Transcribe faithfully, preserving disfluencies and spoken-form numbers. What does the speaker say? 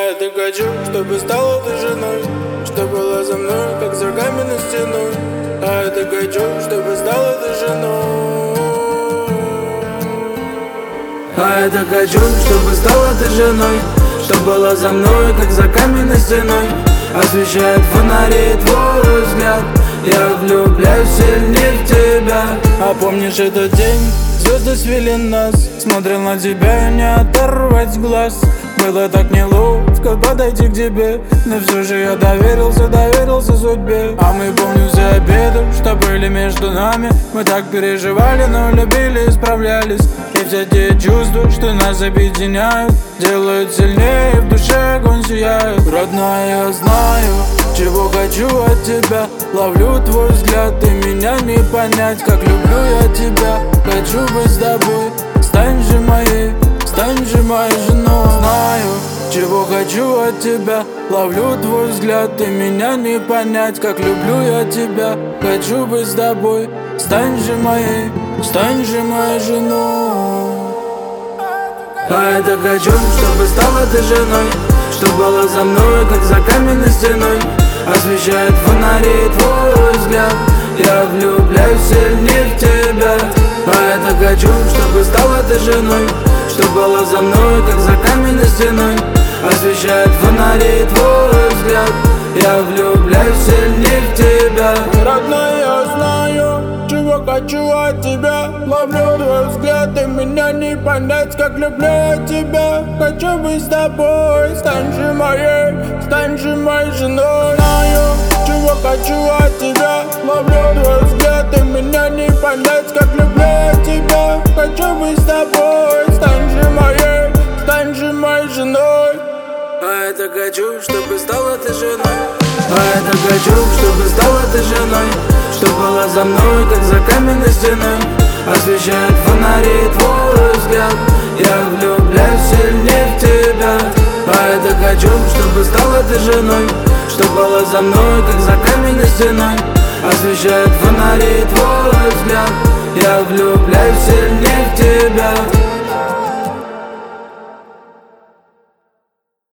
это хочу, чтобы стала ты женой, чтобы была за мной, как за каменной стеной. А это хочу, чтобы стала ты женой. А это хочу, чтобы стала ты женой, чтобы была за мной, как за каменной стеной. Освещает фонари твой взгляд, я влюбляюсь сильнее в тебя. А помнишь этот день? Звезды свели нас, смотрел на тебя и не оторвать глаз. Было так неловко подойти к тебе, но все же я доверился, доверился судьбе. А мы, помню, за обедом, что были между нами. Мы так переживали, но любили и справлялись. И все те чувства, что нас объединяют, делают сильнее, в душе огонь сияет. Родная, я знаю, чего хочу от тебя. Ловлю твой взгляд, и меня не понять, как люблю я тебя. Хочу быть с тобой, стань же моей, стань же моей женой. Знаю, чего хочу от тебя. Ловлю твой взгляд, и меня не понять, как люблю я тебя. Хочу быть с тобой, стань же моей, стань же моей женой. А это хочу, чтобы стала ты женой, чтобы была за мной, как за каменной стеной. Освещает фонари твой взгляд, я влюбляюсь сильнее в тебя. А это хочу, чтобы стала ты женой, чтобы была за мной, как за каменной стеной. Освещает фонари твой взгляд, я влюбляюсь сильнее в тебя. Родная, я знаю, чего хочу от тебя. Ловлю твой взгляд, и меня не понять, как люблю я тебя. Хочу быть с тобой, стань же моей, стань же моей женой. Знаю, чего хочу от тебя. Ловлю твой взгляд, и меня не понять, как люблю я тебя. Хочу быть с тобой, стань же моей, стань же моей женой. А это хочу, чтобы стала ты женой. А это хочу, чтобы стала ты женой, чтобы была за мной, как за каменной стеной. Освещает фонари твой взгляд, я влюбляюсь сильнее в тебя. А это хочу, чтобы стала ты женой, чтобы была за мной, как за каменной стеной. Освещает фонари твой